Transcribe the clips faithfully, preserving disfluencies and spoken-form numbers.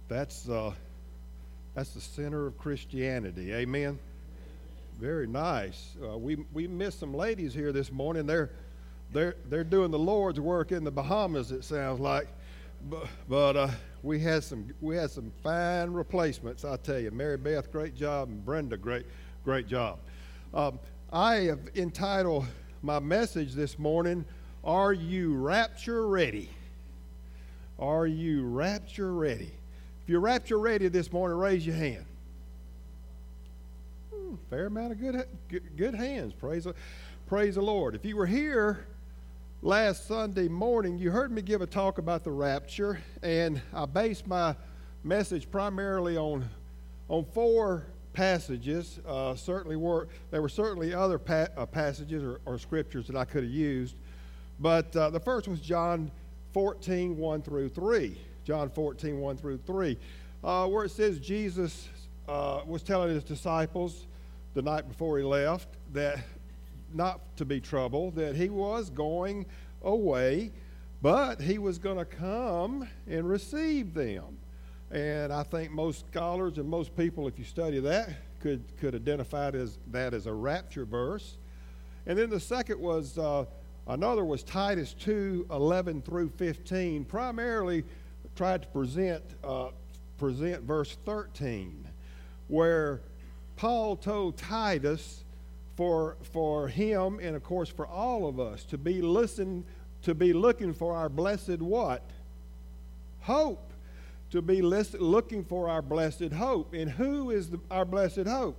That's uh, that's the center of Christianity. Amen. Very nice. Uh, we we missed some ladies here this morning. They're they're they're doing the Lord's work in the Bahamas. It sounds like, but, but uh, we had some we had some fine replacements. I tell you, Mary Beth, great job, and Brenda, great great job. Um, I have entitled my message this morning, "Are You Rapture Ready?" Are you rapture ready? If you're rapture ready this morning, raise your hand. Hmm, fair amount of good, good, good hands. Praise, praise the Lord. If you were here last Sunday morning, you heard me give a talk about the rapture, and I based my message primarily on on four passages. Uh, certainly were there were certainly other pa- uh, passages or, or scriptures that I could have used, but uh, the first was John fourteen, one through three. John fourteen, one through three, uh, where it says Jesus uh, was telling his disciples the night before he left that not to be troubled, that he was going away, but he was going to come and receive them. And I think most scholars and most people, if you study that, could, could identify it as, that as a rapture verse. And then the second was, uh, another was Titus two, eleven through fifteen, primarily tried to present uh, present verse thirteen, where Paul told Titus for for him and of course for all of us to be listen to be looking for our blessed what? Hope. To be listen, looking for our blessed hope. And who is the, our blessed hope?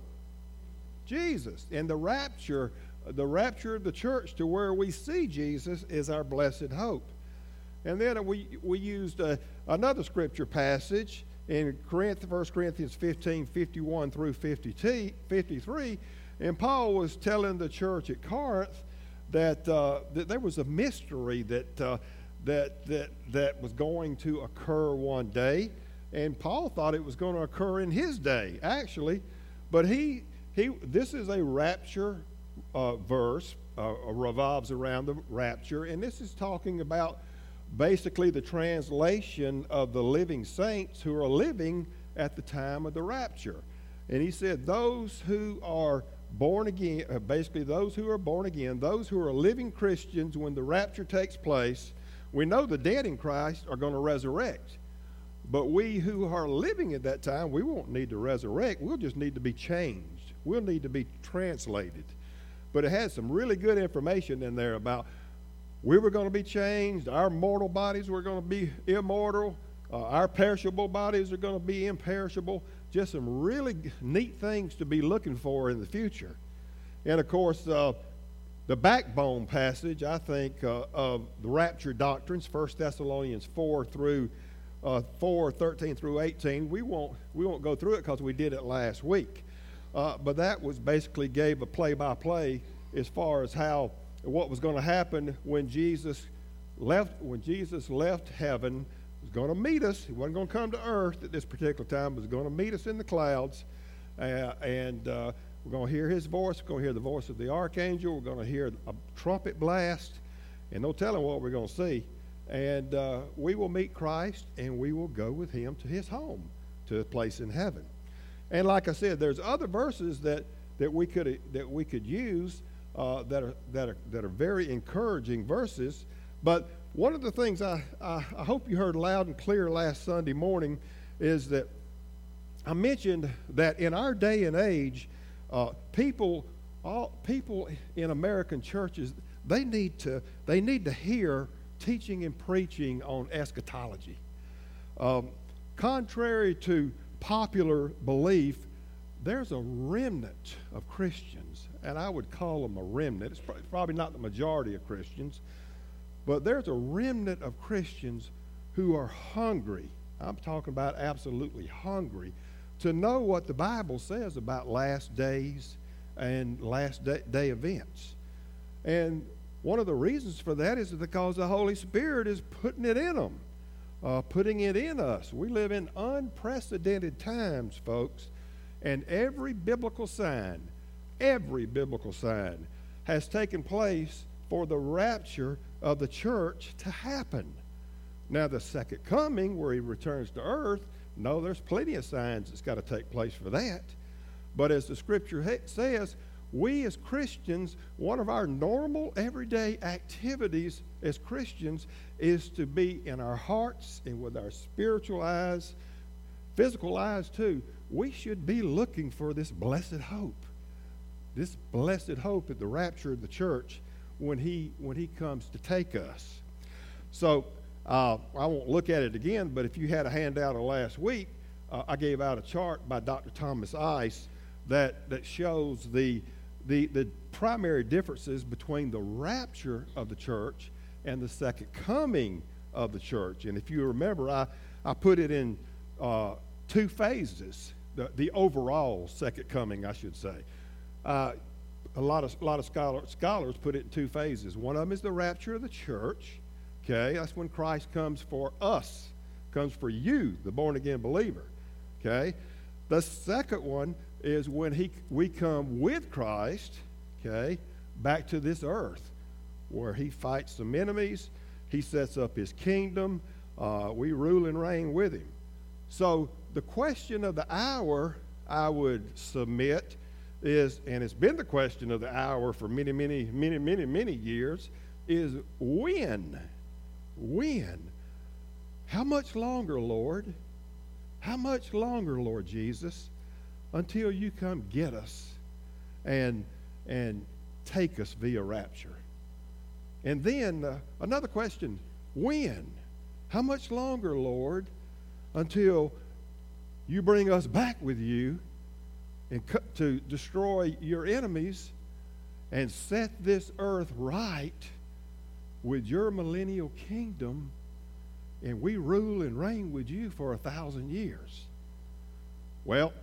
Jesus. And the rapture, the rapture of the church to where we see Jesus is our blessed hope. And then we we used uh, another scripture passage in First Corinthians fifteen, fifty-one through fifty-three, and Paul was telling the church at Corinth that uh, that there was a mystery that uh, that that that was going to occur one day, and Paul thought it was going to occur in his day, actually, but he he this is a rapture uh, verse, uh, revolves around the rapture, and this is talking about basically the translation of the living saints who are living at the time of the rapture. And he said those who are born again, uh, basically those who are born again, those who are living Christians when the rapture takes place, we know the dead in Christ are going to resurrect. But we who are living at that time, we won't need to resurrect. We'll just need to be changed. We'll need to be translated. But it has some really good information in there about we were going to be changed. Our mortal bodies were going to be immortal. Uh, our perishable bodies are going to be imperishable. Just some really neat things to be looking for in the future. And, of course, uh, the backbone passage, I think, uh, of the rapture doctrines, First Thessalonians four through uh, four, thirteen through eighteen. We won't we won't go through it because we did it last week. Uh, but that was basically gave a play-by-play as far as how what was going to happen when Jesus left when Jesus left heaven. He was going to meet us. He wasn't going to come to earth at this particular time. He was going to meet us in the clouds, uh, and uh, we're going to hear his voice. We're going to hear the voice of the archangel. We're going to hear a trumpet blast, and no telling what we're going to see. And uh, we will meet Christ, and we will go with him to his home, to a place in heaven. And like I said, there's other verses that that we could that we could use. Uh, that are that are that are very encouraging verses, but one of the things I, I I hope you heard loud and clear last Sunday morning is that I mentioned that in our day and age, uh, people all people in American churches they need to they need to hear teaching and preaching on eschatology. Um, contrary to popular belief, there's a remnant of Christians, and I would call them a remnant. It's probably not the majority of Christians, but there's a remnant of Christians who are hungry. I'm talking about absolutely hungry to know what the Bible says about last days and last day, day events. And one of the reasons for that is because the Holy Spirit is putting it in them, uh, putting it in us. We live in unprecedented times, folks. And every biblical sign, every biblical sign has taken place for the rapture of the church to happen. Now, the second coming, where he returns to earth, No, there's plenty of signs that's got to take place for that. But as the scripture ha- says, we as Christians, one of our normal everyday activities as Christians is to be in our hearts and with our spiritual eyes, physical eyes too. We should be looking for this blessed hope, this blessed hope at the rapture of the church when he when he comes to take us. So uh, I won't look at it again, but if you had a handout of last week, uh, I gave out a chart by Doctor Thomas Ice that that shows the The, the primary differences between the rapture of the church and the second coming of the church. And if you remember, I, I put it in uh, two phases, the, the overall second coming, I should say. Uh, a lot of, a lot of scholar, scholars put it in two phases. One of them is the rapture of the church. Okay, that's when Christ comes for us, comes for you, the born-again believer. Okay, the second one is when he we come with Christ, okay, back to this earth, where he fights some enemies, he sets up his kingdom, uh, we rule and reign with him. So the question of the hour, I would submit, is, and it's been the question of the hour for many, many, many, many, many years, is when? When? How much longer, Lord? How much longer, Lord Jesus, until you come get us and and take us via rapture? And then uh, another question, when? How much longer, Lord, until you bring us back with you and co- to destroy your enemies and set this earth right with your millennial kingdom, and we rule and reign with you for a thousand years? Well,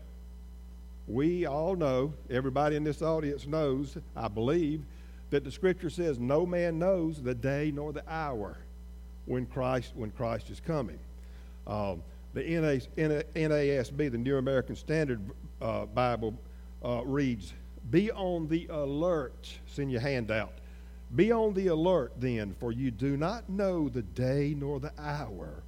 we all know, everybody in this audience knows, I believe, that the scripture says no man knows the day nor the hour when Christ when Christ is coming. Um, the N A S B, the New American Standard uh, Bible, uh, reads, "Be on the alert." It's in your handout. "Be on the alert then, for you do not know the day nor the hour."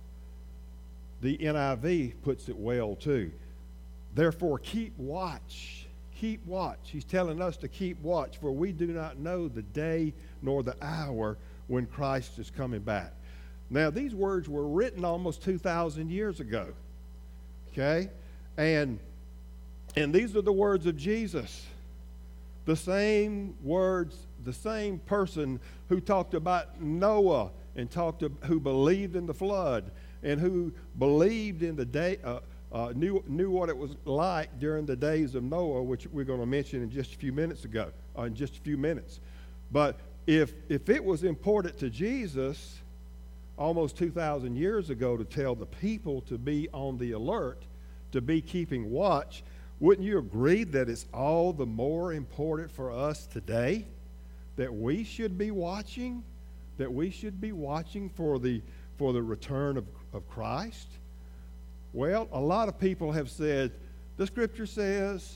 The N I V puts it well too. "Therefore keep watch." Keep watch. He's telling us to keep watch, for we do not know the day nor the hour when Christ is coming back. Now, these words were written almost two thousand years ago. Okay? And, and these are the words of Jesus. The same words, the same person who talked about Noah and talked to, who believed in the flood and who believed in the day, uh, uh, knew knew what it was like during the days of Noah, which we're going to mention in just a few minutes ago, uh, in just a few minutes. But if if it was important to Jesus almost two thousand years ago to tell the people to be on the alert, to be keeping watch, wouldn't you agree that it's all the more important for us today that we should be watching, that we should be watching for the for the return of, of Christ? Well, a lot of people have said, the scripture says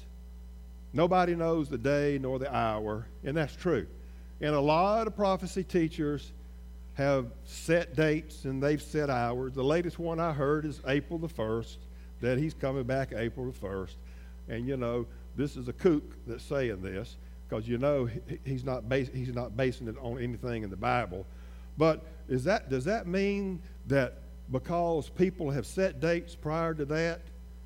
nobody knows the day nor the hour, and that's true. And a lot of prophecy teachers have set dates and they've set hours. The latest one I heard is April the first, that he's coming back April the first. And, you know, this is a kook that's saying this, because, you know, he, he's not bas- he's not basing it on anything in the Bible. But is that does that mean that because people have set dates prior to that,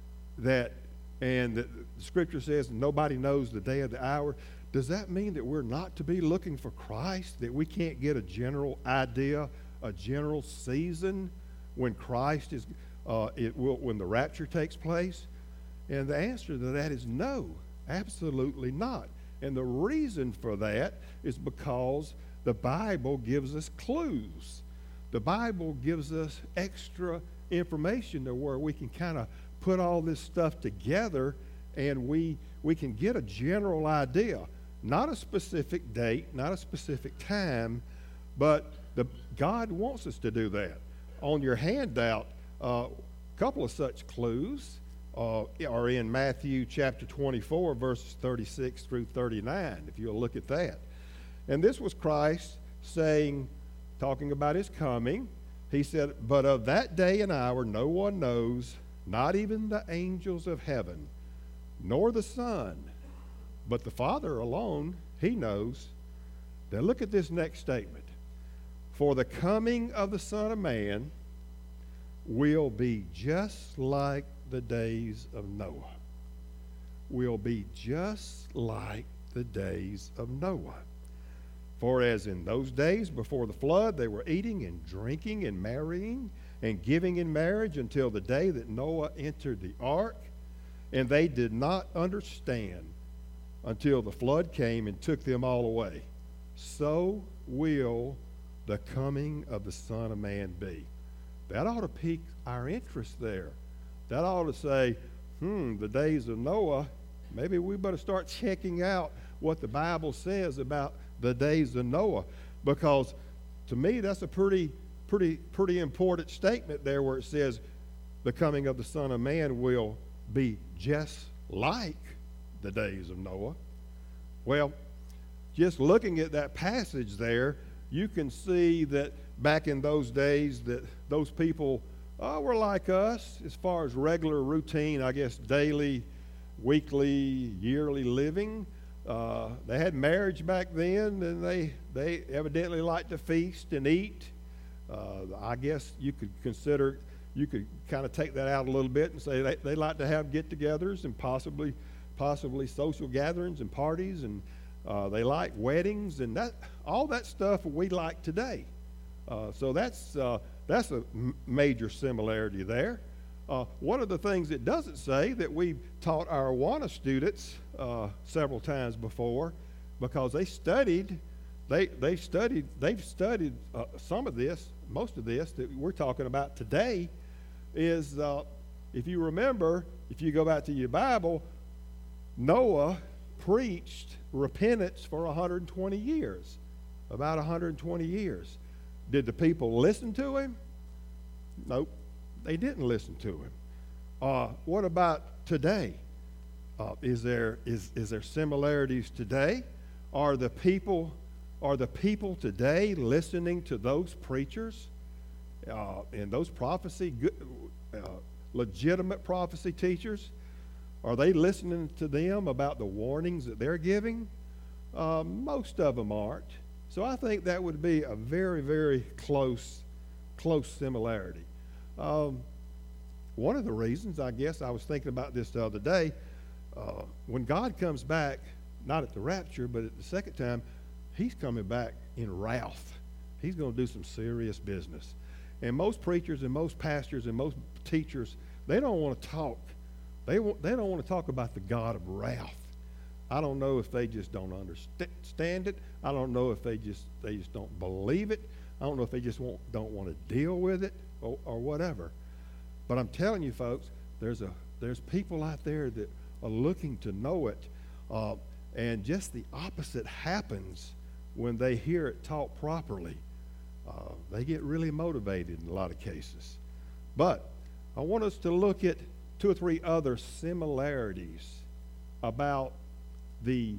that and the, the scripture says nobody knows the day or the hour, does that mean that we're not to be looking for Christ, that we can't get a general idea, a general season when Christ is, uh, it will, when the rapture takes place? And the answer to that is no, absolutely not. And the reason for that is because the Bible gives us clues. The Bible gives us extra information to where we can kind of put all this stuff together and we we can get a general idea. Not a specific date, not a specific time, but the, God wants us to do that. On your handout, a uh, couple of such clues uh, are in Matthew chapter twenty-four, verses thirty-six through thirty-nine, if you'll look at that. And this was Christ saying, talking about his coming. He said, "But of that day and hour no one knows, not even the angels of heaven, nor the Son, but the Father alone, he knows. Now look at this next statement. For the coming of the Son of Man will be just like the days of Noah. Will be just like the days of Noah. For as in those days before the flood, they were eating and drinking and marrying and giving in marriage until the day that Noah entered the ark, and they did not understand until the flood came and took them all away. So will the coming of the Son of Man be. That ought to pique our interest there. That ought to say, hmm, the days of Noah, maybe we better start checking out what the Bible says about the days of Noah, because to me that's a pretty pretty pretty important statement there, where it says the coming of the Son of Man will be just like the days of Noah. Well, just looking at that passage there, you can see that back in those days that those people uh, were like us as far as regular routine, I guess daily, weekly, yearly living. Uh, they had marriage back then, and they, they evidently liked to feast and eat. Uh, I guess you could consider, you could kind of take that out a little bit and say they, they like to have get-togethers and possibly possibly social gatherings and parties, and uh, they like weddings, and that all that stuff we like today. Uh, so that's, uh, that's a m- major similarity there. Uh, one of the things it doesn't say that we've taught our Awana students uh, several times before, because they studied, they they studied, they've studied uh, some of this, most of this that we're talking about today, is uh, if you remember, if you go back to your Bible, Noah preached repentance for one hundred twenty years, about one hundred twenty years. Did the people listen to him? Nope. They didn't listen to him. Uh, what about today? Uh, is there is is there similarities today? Are the people are the people today listening to those preachers uh, and those prophecy, good, uh, legitimate prophecy teachers? Are they listening to them about the warnings that they're giving? Uh, most of them aren't. So I think that would be a very very close close similarity. Um, one of the reasons, I guess, I was thinking about this the other day, uh, when God comes back, not at the rapture, but at the second time, he's coming back in wrath. He's going to do some serious business. And most preachers and most pastors and most teachers, they don't want to talk. They, want, they don't want to talk about the God of wrath. I don't know if they just don't understand it. I don't know if they just they just don't believe it. I don't know if they just won't, don't want to deal with it or, or whatever. But I'm telling you, folks, there's a there's people out there that are looking to know it, uh, and just the opposite happens when they hear it taught properly. Uh, they get really motivated in a lot of cases. But I want us to look at two or three other similarities about the,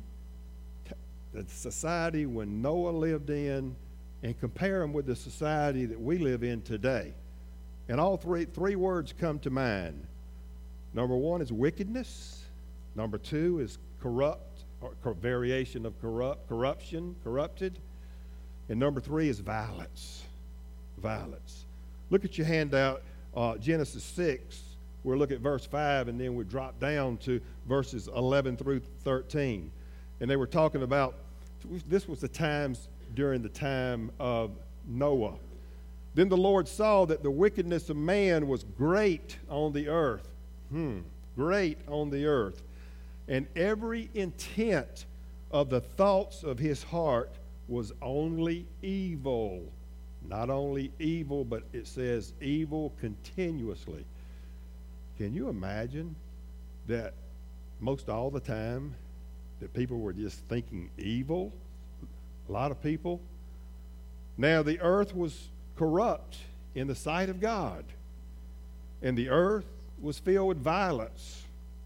the society when Noah lived in, and compare them with the society that we live in today. And all three three words come to mind. Number one is wickedness. Number two is corrupt, or variation of corrupt, corruption, corrupted. And number three is violence. Violence. Look at your handout, uh, Genesis six. We'll look at verse five, and then we'll drop down to verses eleven through thirteen. And they were talking about, this was the times during the time of Noah. Then the Lord saw that the wickedness of man was great on the earth. Hmm, great on the earth. And every intent of the thoughts of his heart was only evil. Not only evil, but it says evil continuously. Can you imagine that most all the time that people were just thinking evil? A lot of people. Now the earth was corrupt in the sight of God, and the earth was filled with violence.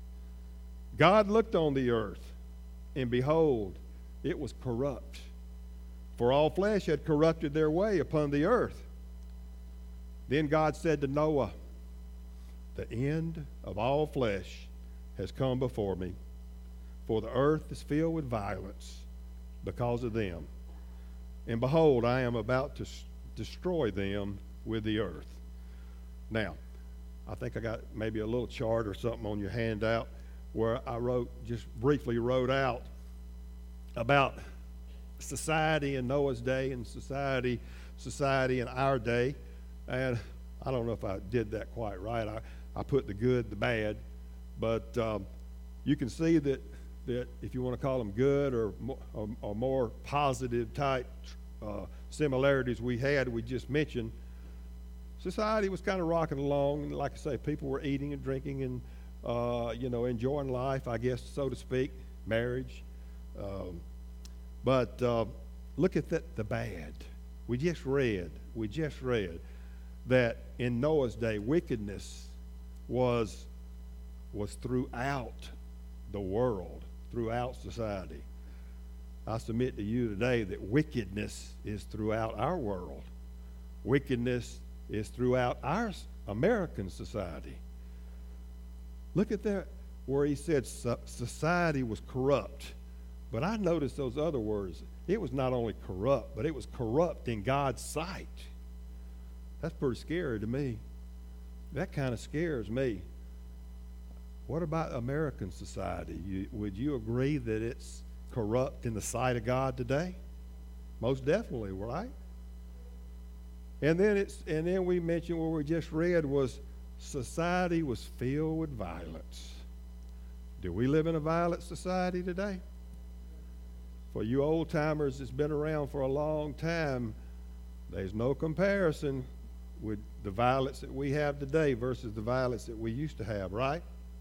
God looked on the earth, and behold, it was corrupt, for all flesh had corrupted their way upon the earth. Then God said to Noah, the end of all flesh has come before me, for the earth is filled with violence because of them. And behold, I am about to s- destroy them with the earth. Now, I think I got maybe a little chart or something on your handout where I wrote, just briefly wrote out about society in Noah's day and society, society in our day. And I don't know if I did that quite right. I, I put the good, the bad, but um, you can see that that if you want to call them good or, or, or more positive type uh, similarities we had, we just mentioned, society was kind of rocking along. And like I say, people were eating and drinking and, uh, you know, enjoying life, I guess, so to speak, marriage. Um, but uh, look at that, the bad. We just read, we just read that in Noah's day, wickedness was was throughout the world, throughout society. I submit to you today that wickedness is throughout our world. Wickedness is throughout our American society. Look at that where he said so- society was corrupt. But I noticed those other words. It was not only corrupt, but it was corrupt in God's sight. That's pretty scary to me. That kind of scares me. What about American society? You, would you agree that it's corrupt in the sight of God today? Most definitely, right? And then it's and then we mentioned what we just read was society was filled with violence. Do we live in a violent society today? For you old timers that's been around for a long time, there's no comparison with the violence that we have today versus the violence that we used to have, right?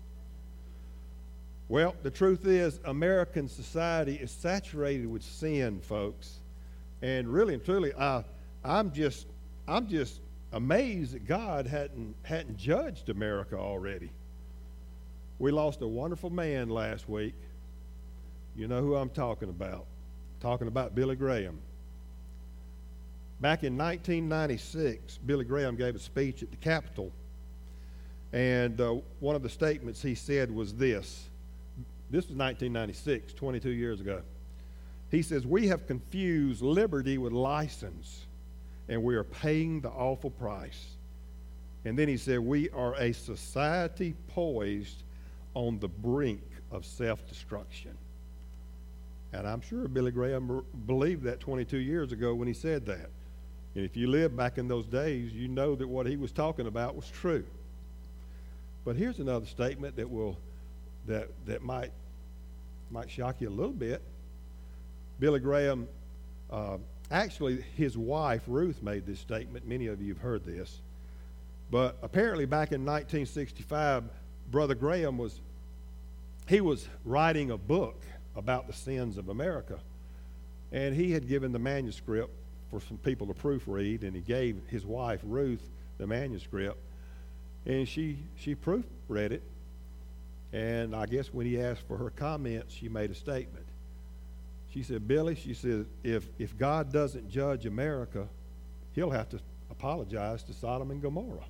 Well, the truth is, American society is saturated with sin, folks. And really and truly, I, I'm just, I'm just amazed that God hadn't hadn't judged America already. We lost a wonderful man last week. You know who I'm talking about? Talking about Billy Graham. Back in nineteen ninety-six, Billy Graham gave a speech at the Capitol, and uh, one of the statements he said was this. This was nineteen ninety-six, twenty-two years ago. He says, "We have confused liberty with license, and we are paying the awful price." And then he said, "We are a society poised on the brink of self-destruction." And I'm sure Billy Graham believed that twenty-two years ago when he said that. And if you lived back in those days, you know that what he was talking about was true. But here's another statement that will that that might might shock you a little bit. Billy Graham, uh, actually his wife Ruth made this statement. Many of you have heard this. But apparently back in nineteen sixty-five, Brother Graham was, he was writing a book about the sins of America. And he had given the manuscript for some people to proofread, and he gave his wife Ruth the manuscript. And she, she proofread it. And I guess when he asked for her comments, she made a statement. She said, "Billy," she said, if, if God doesn't judge America, he'll have to apologize to Sodom and Gomorrah.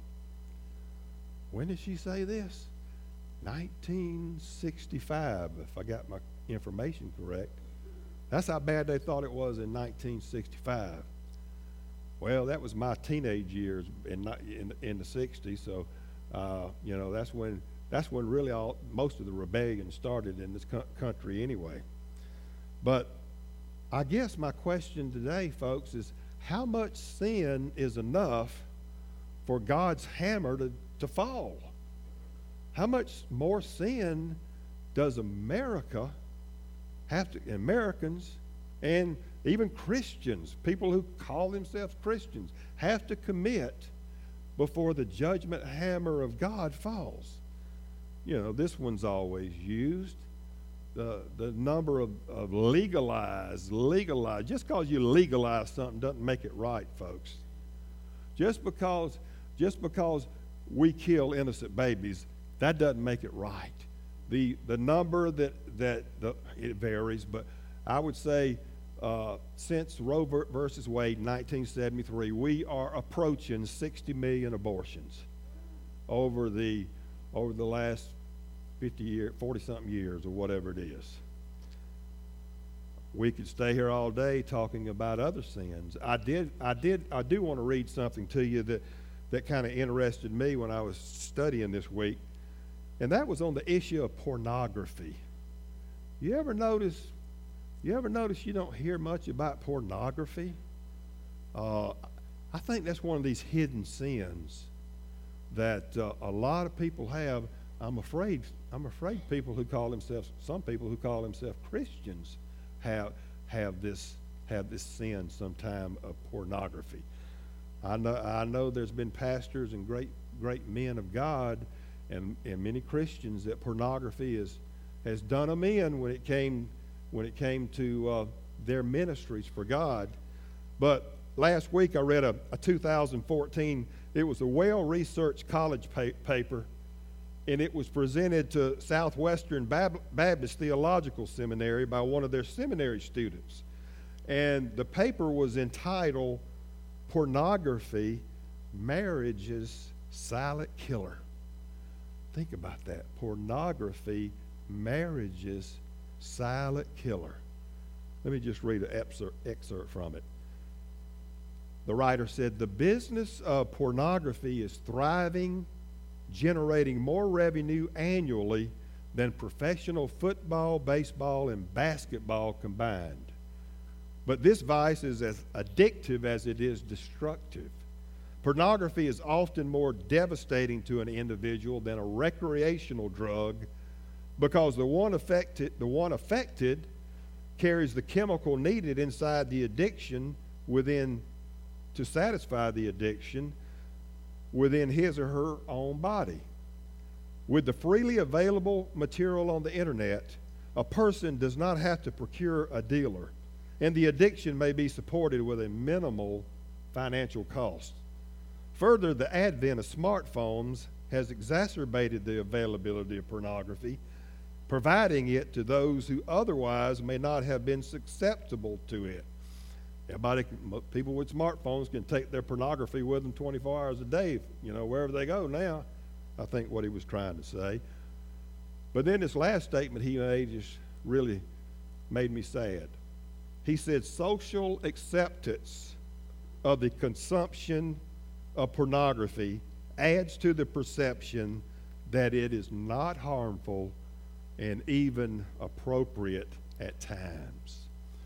When did she say this? nineteen sixty-five, if I got my information correct. That's how bad they thought it was in nineteen sixty-five. Well, that was my teenage years in in, in the sixties, so uh, you know that's when that's when really all most of the rebellion started in this co- country anyway. But I guess my question today, folks, is how much sin is enough for God's hammer to, to fall? How much more sin does America have to, Americans and even Christians, people who call themselves Christians, have to commit before the judgment hammer of God falls? You know, this one's always used. The, the number of, of legalized, legalized, just because you legalize something doesn't make it right, folks. Just because, just because we kill innocent babies, that doesn't make it right. The the number that, that the, it varies, but I would say uh, since Roe versus Wade in nineteen seventy-three, we are approaching sixty million abortions over the over the last fifty years, forty-something years, or whatever it is. We could stay here all day talking about other sins. I did, I did, I do want to read something to you that, that kind of interested me when I was studying this week, and that was on the issue of pornography. You ever notice? You ever notice you don't hear much about pornography? Uh, I think that's one of these hidden sins that uh, a lot of people have. I'm afraid. I'm afraid people who call themselves, some people who call themselves Christians, have have this have this sin sometime of pornography. I know I know there's been pastors and great great men of God and, and many Christians that pornography is has done them in when it came when it came to uh, their ministries for God. But last week I read a, a two thousand fourteen, it was a well-researched college pa- paper, and it was presented to Southwestern Bab- Baptist Theological Seminary by one of their seminary students. And the paper was entitled, Pornography, Marriage's Silent Killer. Think about that. Pornography, Marriage's Silent Killer. Let me just read an excerpt, excerpt from it. The writer said, the business of pornography is thriving, generating more revenue annually than professional football, baseball, and basketball combined. But this vice is as addictive as it is destructive. Pornography is often more devastating to an individual than a recreational drug because the one affected, the one affected carries the chemical needed inside the addiction within to satisfy the addiction within his or her own body. With the freely available material on the internet, a person does not have to procure a dealer, and the addiction may be supported with a minimal financial cost. Further, the advent of smartphones has exacerbated the availability of pornography, providing it to those who otherwise may not have been susceptible to it. Everybody, people with smartphones can take their pornography with them twenty-four hours a day, you know, wherever they go now. I think what he was trying to say. But then this last statement he made just really made me sad. He said, social acceptance of the consumption of pornography adds to the perception that it is not harmful and even appropriate at times.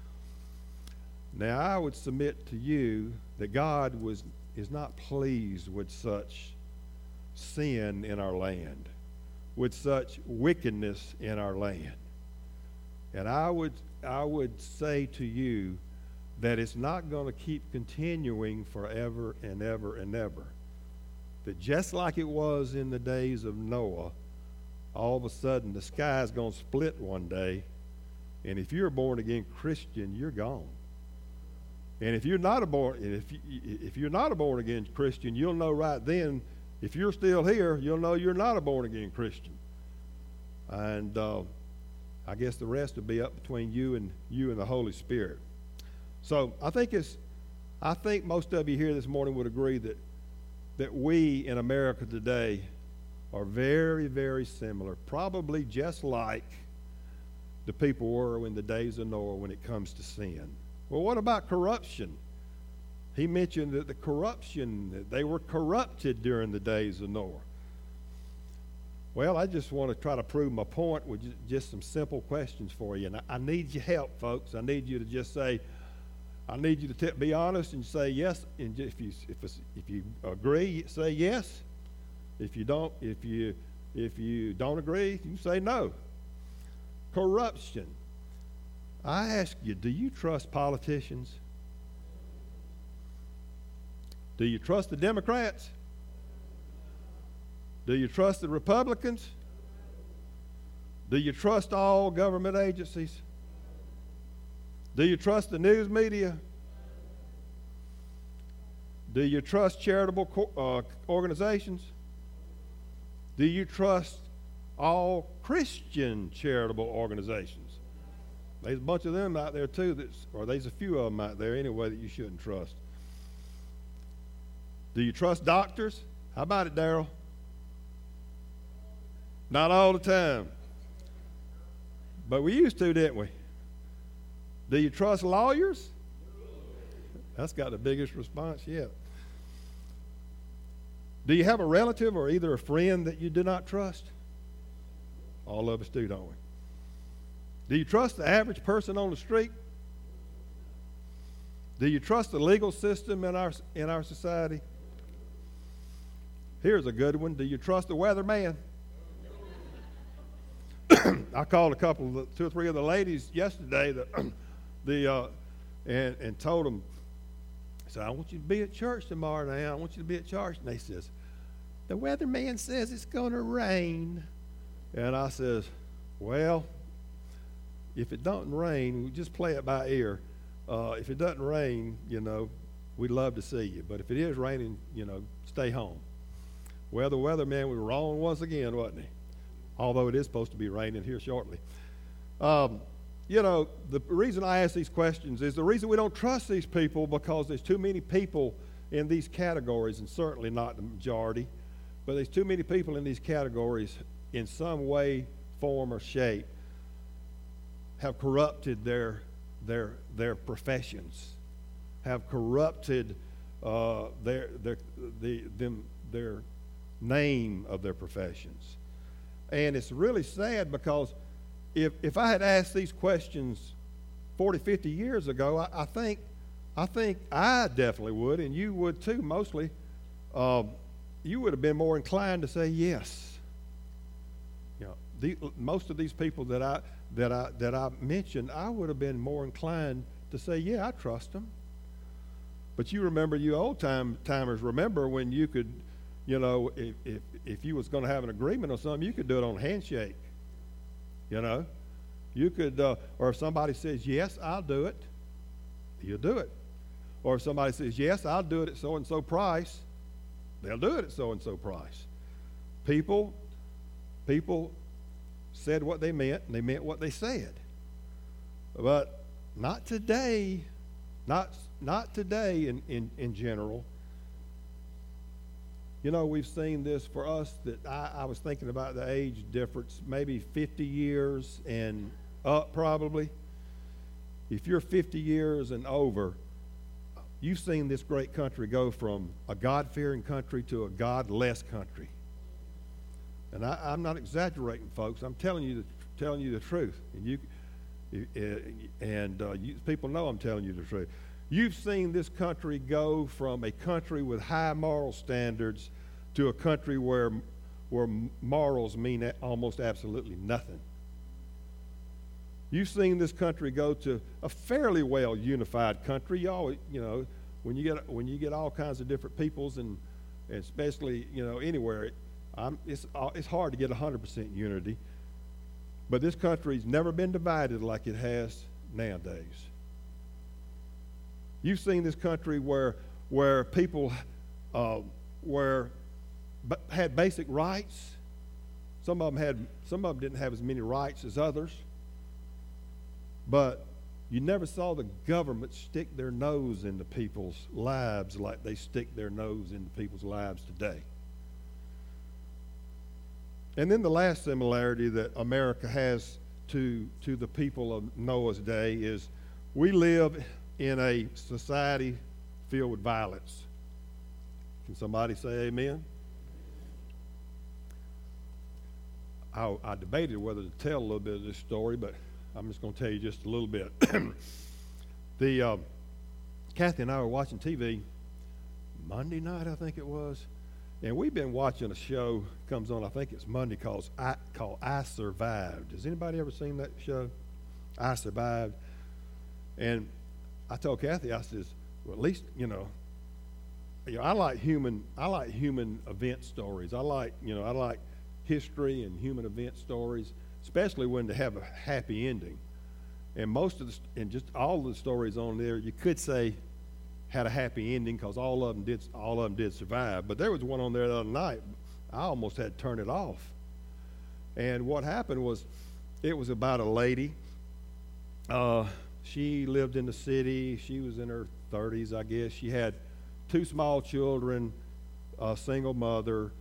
Now, I would submit to you that God was is not pleased with such sin in our land, with such wickedness in our land. And I would I would say to you that it's not going to keep continuing forever and ever and ever. That just like it was in the days of Noah, all of a sudden the sky is going to split one day, and if you're a born-again Christian, you're gone. And if you're not a born, if you, if you're not a born-again Christian, you'll know right then. If you're still here, you'll know you're not a born-again Christian. And uh, I guess the rest will be up between you and you and the Holy Spirit. So I think it's, I think most of you here this morning would agree that that we in America today are very, very similar, probably just like the people were in the days of Noah when it comes to sin. Well, what about corruption? He mentioned that the corruption, that they were corrupted during the days of Noah. Well, I just want to try to prove my point with just some simple questions for you. And I need your help, folks. I need you to just say, I need you to t- be honest and say yes. And if you if it's, if you agree, say yes. If you don't, if you if you don't agree, you can say no. Corruption. I ask you, do you trust politicians? Do you trust the Democrats? Do you trust the Republicans? Do you trust all government agencies? Do you trust the news media? Do you trust charitable co- uh, organizations? Do you trust all Christian charitable organizations? There's a bunch of them out there too, that's, or there's a few of them out there anyway that you shouldn't trust. Do you trust doctors? How about it, Daryl? Not all the time. But we used to, didn't we? Do you trust lawyers? That's got the biggest response yet. Do you have a relative or either a friend that you do not trust? All of us do, don't we? Do you trust the average person on the street? Do you trust the legal system in our in our society? Here's a good one. Do you trust the weatherman? I called a couple, of the, two or three of the ladies yesterday, that the uh, and and told them, I said, I want you to be at church tomorrow now. I want you to be at church. And they says, the weatherman says it's going to rain. And I says, well, if it doesn't rain, we just play it by ear. Uh, if it doesn't rain, you know, we'd love to see you. But if it is raining, you know, stay home. Well, the weatherman was wrong once again, wasn't he? Although it is supposed to be raining here shortly. Um, you know, the reason I ask these questions is the reason we don't trust these people because there's too many people in these categories, and certainly not the majority, but there's too many people in these categories in some way, form, or shape have corrupted their their their professions, have corrupted uh, their their the them their name of their professions. And it's really sad because if if I had asked these questions forty, fifty years ago, I, I think I think I definitely would, and you would too, mostly. Um, you would have been more inclined to say yes. You know, the, most of these people that I that I that I mentioned, I would have been more inclined to say, yeah, I trust them. But you remember, you old time timers remember when you could, you know, if if, if you was going to have an agreement on something, you could do it on a handshake. You know, you could, uh, or if somebody says yes, I'll do it, you'll do it. Or if somebody says yes, I'll do it at so and so price, they'll do it at so and so price. People, people said what they meant, and they meant what they said. But not today, not not today in, in, in general. You know, we've seen this for us that I, I was thinking about the age difference, maybe fifty years and up probably. If you're fifty years and over, you've seen this great country go from a God-fearing country to a God-less country. And I, I'm not exaggerating, folks. I'm telling you the, telling you the truth. And you, and uh, you, people know I'm telling you the truth. You've seen this country go from a country with high moral standards to a country where where morals mean almost absolutely nothing. You've seen this country go to a fairly well unified country. You always, you know, when you get when you get all kinds of different peoples, and, and especially, you know, anywhere, I'm, it's it's hard to get one hundred percent unity. But this country's never been divided like it has nowadays. You've seen this country where where people uh, where b- had basic rights. Some of them had some of them didn't have as many rights as others. But you never saw the government stick their nose into people's lives like they stick their nose into people's lives today. And then the last similarity that America has to to the people of Noah's day is we live in a society filled with violence. Can somebody say amen? I, I debated whether to tell a little bit of this story, but I'm just going to tell you just a little bit. the uh, Kathy and I were watching T V Monday night, I think it was, and we've been watching a show comes on. I think it's Monday called I, called I Survived. Has anybody ever seen that show? I Survived. And I told Kathy, I says, well, at least, you know, you know, I like human, I like human event stories. I like, you know, I like history and human event stories, especially when they have a happy ending. And most of the, and just all of the stories on there, you could say had a happy ending because all of them did, all of them did survive. But there was one on there the other night. I almost had to turn it off. And what happened was, it was about a lady. Uh, She lived in the city. She was in her thirties, I guess. She had two small children, a single mother,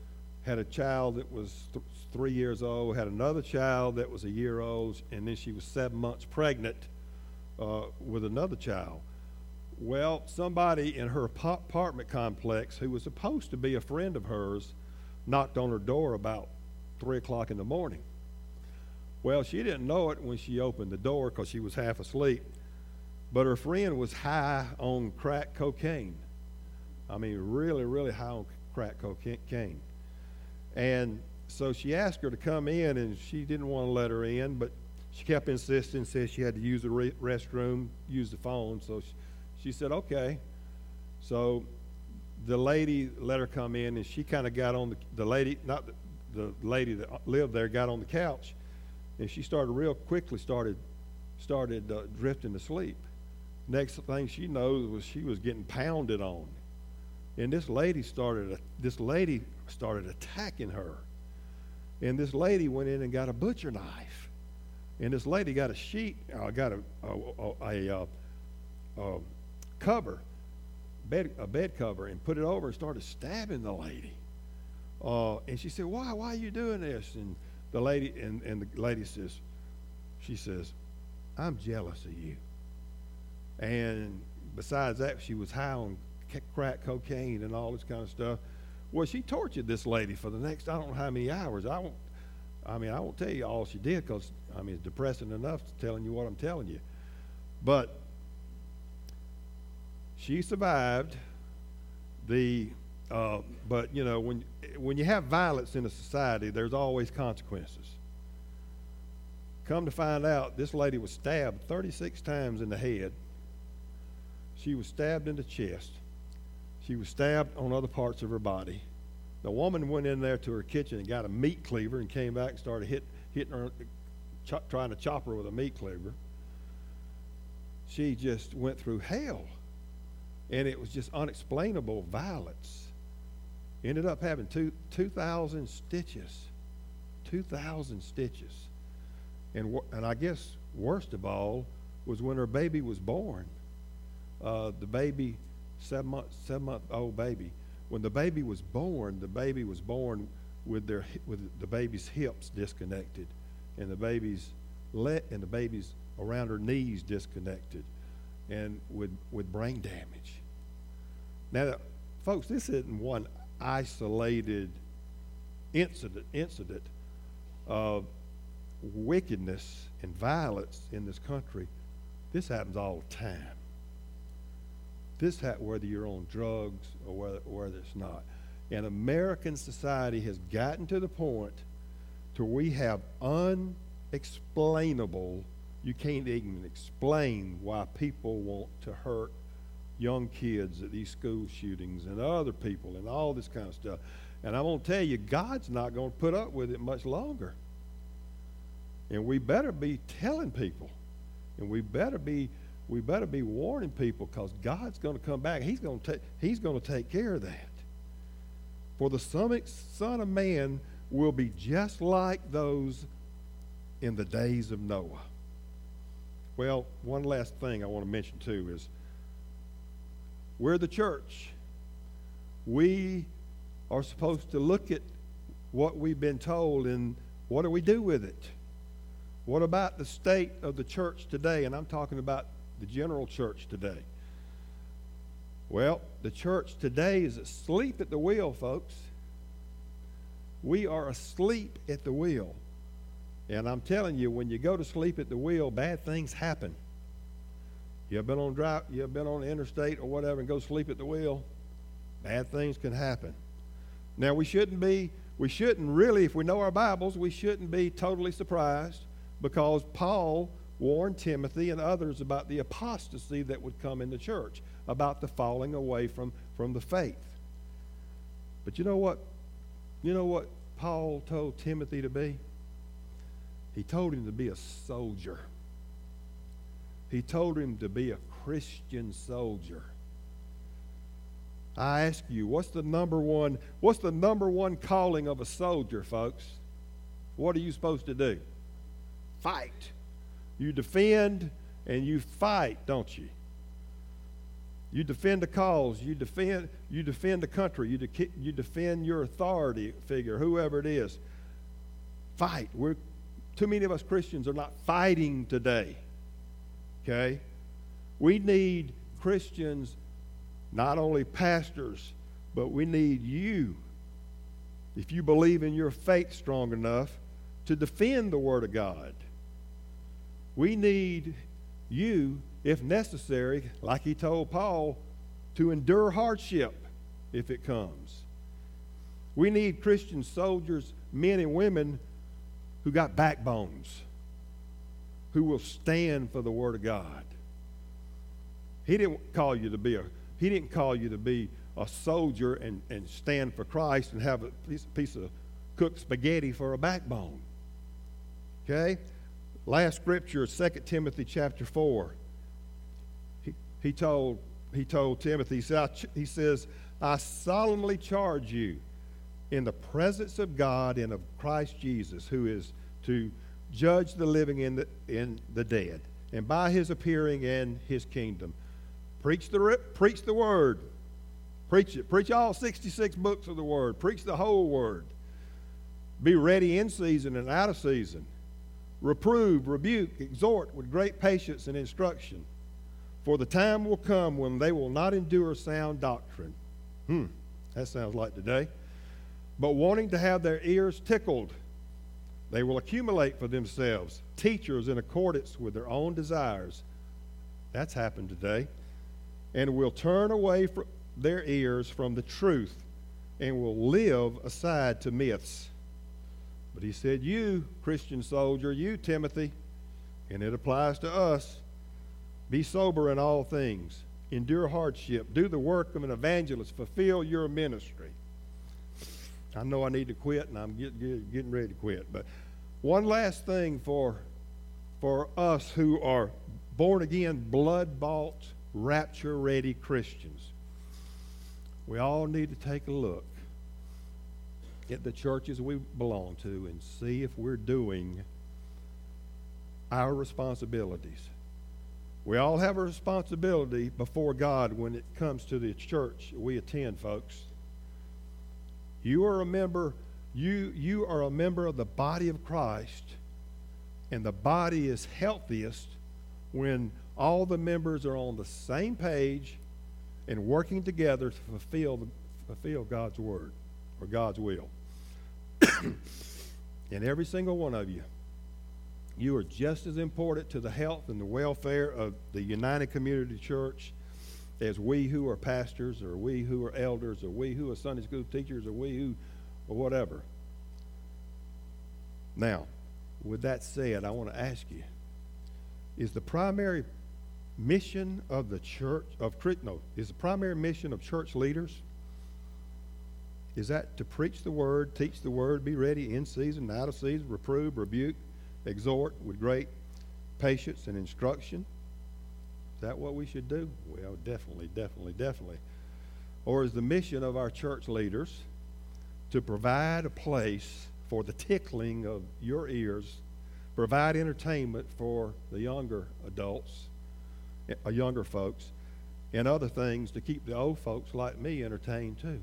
had a child that was th- three years old, had another child that was a year old, and then she was seven months pregnant uh, with another child. Well, somebody in her apartment complex who was supposed to be a friend of hers knocked on her door about three o'clock in the morning. Well, she didn't know it when she opened the door because she was half asleep, but her friend was high on crack cocaine. I mean, really, really high on crack cocaine. And so she asked her to come in, and she didn't want to let her in, but she kept insisting, said she had to use the re- restroom, use the phone. So she, she said, okay. So the lady let her come in, and she kind of got on the, the lady, not the, the lady that lived there, got on the couch, and she started real quickly, started, started uh, drifting to sleep. Next thing she knows was she was getting pounded on. And this lady started, this lady started attacking her. And this lady went in and got a butcher knife. And this lady got a sheet, uh, got a, a, a, a, a cover, bed, a bed cover, and put it over and started stabbing the lady. Uh, and she said, why, why are you doing this? And the lady, and, and the lady says, she says, I'm jealous of you. And besides that, she was high on crack cocaine and all this kind of stuff. Well, she tortured this lady for the next, I don't know how many hours. I won't, I mean, I won't tell you all she did because, I mean, it's depressing enough telling you what I'm telling you. But she survived the, uh, but, you know, when, when you have violence in a society, there's always consequences. Come to find out, this lady was stabbed thirty-six times in the head. She was stabbed in the chest. She was stabbed on other parts of her body. The woman went in there to her kitchen and got a meat cleaver and came back and started hit, hitting her, ch- trying to chop her with a meat cleaver. She just went through hell. And it was just unexplainable violence. Ended up having two, 2,000 stitches. two thousand stitches. And, and I guess worst of all was when her baby was born. Uh, the baby, seven month, seven month old baby. When the baby was born, the baby was born with their with the baby's hips disconnected, and the baby's let and the baby's around her knees disconnected, and with with brain damage. Now, folks, this isn't one isolated incident incident of wickedness and violence in this country. This happens all the time. This ha- whether you're on drugs or whether, whether it's not. And American society has gotten to the point to where we have unexplainable, you can't even explain why people want to hurt young kids at these school shootings and other people and all this kind of stuff. And I'm going to tell you, God's not going to put up with it much longer. And we better be telling people, and we better be we better be warning people, because God's going to come back. He's going to take He's going to take care of that. For the Son of Man will be just like those in the days of Noah. Well, one last thing I want to mention too is we're the church. We are supposed to look at what we've been told and what do we do with it? What about the state of the church today? And I'm talking about the general church today. Well, the church today is asleep at the wheel, folks. We are asleep at the wheel. And I'm telling you, when you go to sleep at the wheel, bad things happen. You have been on drive, you have been on the interstate or whatever and go sleep at the wheel, bad things can happen. Now, we shouldn't be, we shouldn't really, if we know our Bibles, we shouldn't be totally surprised, because Paul warned Timothy and others about the apostasy that would come in the church, about the falling away from, from the faith. But you know what? You know what Paul told Timothy to be? He told him to be a soldier. He told him to be a Christian soldier. I ask you, what's the number one, what's the number one calling of a soldier, folks? What are you supposed to do? Fight. You defend and you fight, don't you? You defend the cause. You defend, you defend the country. You, de- you defend your authority figure, whoever it is. Fight. We're, too many of us Christians are not fighting today. Okay? We need Christians, not only pastors, but we need you, if you believe in your faith strong enough, to defend the Word of God. We need you, if necessary, like he told Paul, to endure hardship if it comes. We need Christian soldiers, men and women, who got backbones, who will stand for the Word of God. He didn't call you to be a he didn't call you to be a soldier and, and stand for Christ and have a piece, piece of cooked spaghetti for a backbone. Okay? Last scripture is Second Timothy chapter four. He, he told he told Timothy, he, said, I, he says, I solemnly charge you in the presence of God and of Christ Jesus, who is to judge the living and the, and the dead, and by his appearing in his kingdom. Preach the, preach the word. Preach it. Preach all sixty-six books of the word. Preach the whole word. Be ready in season and out of season. Reprove, rebuke, exhort with great patience and instruction. For the time will come when they will not endure sound doctrine. Hmm, that sounds like today. But wanting to have their ears tickled, they will accumulate for themselves teachers in accordance with their own desires. That's happened today. And will turn away from their ears from the truth and will live aside to myths. But he said, you, Christian soldier, you, Timothy, and it applies to us, be sober in all things, endure hardship, do the work of an evangelist, fulfill your ministry. I know I need to quit, and I'm get, get, getting ready to quit. But one last thing for, for us who are born-again, blood-bought, rapture-ready Christians. We all need to take a look at the churches we belong to and see if we're doing our responsibilities. We all have a responsibility before God when it comes to the church we attend, folks. You are a member, you, you are a member of the body of Christ, and the body is healthiest when all the members are on the same page and working together to fulfill, the, fulfill God's word or God's will. And every single one of you, you are just as important to the health and the welfare of the United Community Church as we who are pastors or we who are elders or we who are Sunday school teachers or we who or whatever. Now, with that said, I want to ask you, is the primary mission of the church of no is the primary mission of church leaders, is that to preach the word, teach the word, be ready in season, out of season, reprove, rebuke, exhort with great patience and instruction? Is that what we should do? Well, definitely, definitely, definitely. Or is the mission of our church leaders to provide a place for the tickling of your ears, provide entertainment for the younger adults, uh, younger folks, and other things to keep the old folks like me entertained too?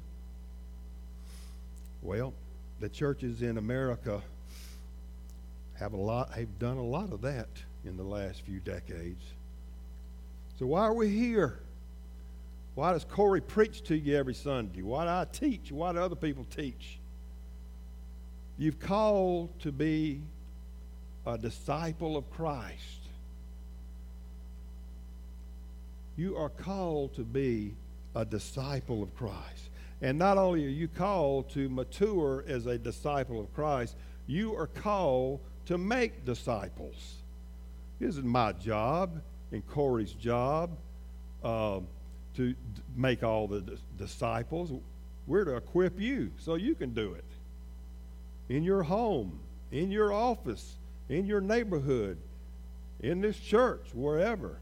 Well, the churches in America have a lot, have done a lot of that in the last few decades. So why are we here? Why does Corey preach to you every Sunday? Why do I teach? Why do other people teach? You've called to be a disciple of Christ. You are called to be a disciple of Christ. And not only are you called to mature as a disciple of Christ, you are called to make disciples. This is my job and Corey's job uh, to d- make all the d- disciples. We're to equip you so you can do it. In your home, in your office, in your neighborhood, in this church, wherever.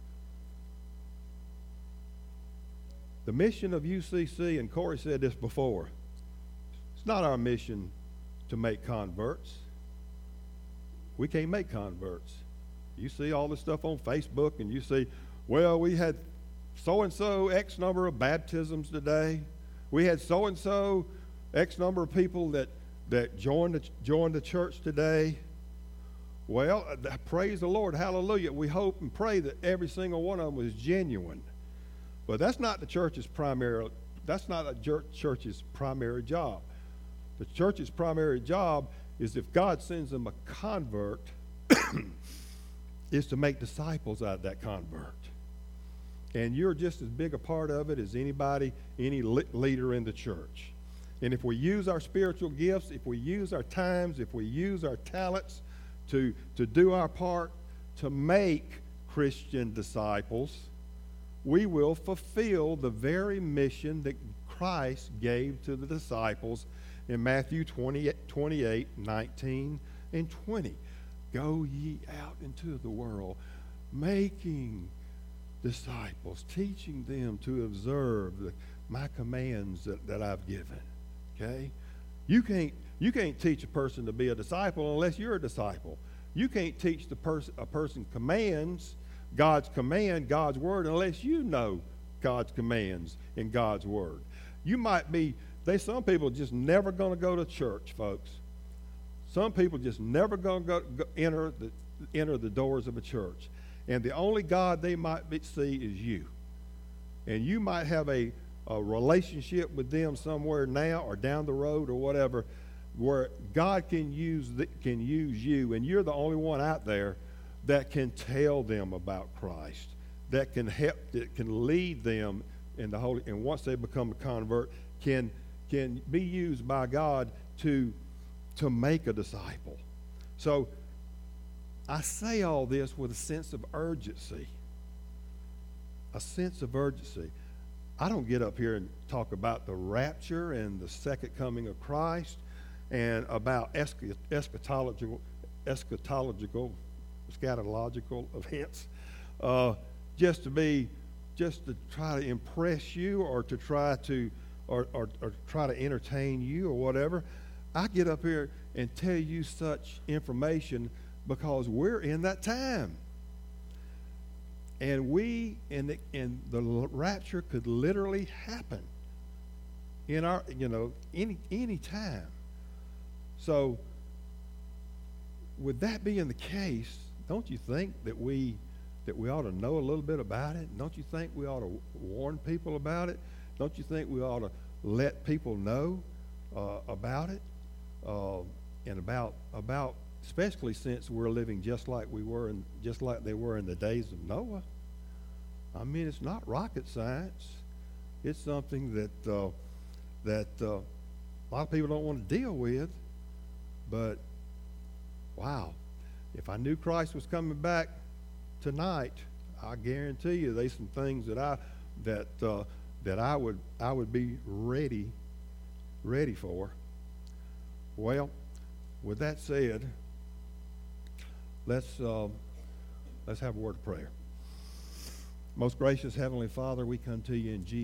The mission of U C C, and Corey said this before, it's not our mission to make converts. We can't make converts. You see all this stuff on Facebook, and you see, well, we had so-and-so X number of baptisms today. We had so-and-so X number of people that, that joined, the, joined the church today. Well, uh, praise the Lord, hallelujah. We hope and pray that every single one of them was genuine. But that's not the church's primary, that's not the church's primary job. The church's primary job is, if God sends them a convert, is to make disciples out of that convert. And you're just as big a part of it as anybody, any le- leader in the church. And if we use our spiritual gifts, if we use our times, if we use our talents to, to do our part to make Christian disciples, we will fulfill the very mission that Christ gave to the disciples in Matthew twenty-eight, twenty-eight, nineteen, and twenty. Go ye out into the world, making disciples, teaching them to observe the, my commands that, that I've given. Okay? You can't you can't teach a person to be a disciple unless you're a disciple. You can't teach the person a person commands, God's command, God's word, unless you know God's commands and God's word. You might be, they some people just never going to go to church, folks. Some people just never going to go, go enter the enter the doors of a church. And the only God they might be, see is you. And you might have a, a relationship with them somewhere now or down the road or whatever, where God can use the, can use you, and you're the only one out there that can tell them about Christ, that can help, that can lead them in the holy. And once they become a convert, can can be used by God to to make a disciple. So I say all this with a sense of urgency. A sense of urgency. I don't get up here and talk about the rapture and the second coming of Christ and about eschatological, eschatological, eschatological events, uh, just to be, just to try to impress you or to try to, or, or, or try to entertain you or whatever. I get up here and tell you such information because we're in that time. And we, and the, and the rapture could literally happen in our, you know, any any time. So, with that being the case, don't you think that we that we ought to know a little bit about it? Don't you think we ought to warn people about it? Don't you think we ought to let people know uh, about it uh, and about about especially since we're living just like we were in, just like they were in the days of Noah. I mean, it's not rocket science. It's something that uh, that uh, a lot of people don't want to deal with. But wow, if I knew Christ was coming back tonight, I guarantee you, there's some things that I that uh, that I would I would be ready ready for. Well, with that said, let's uh, let's have a word of prayer. Most gracious Heavenly Father, we come to you in Jesus'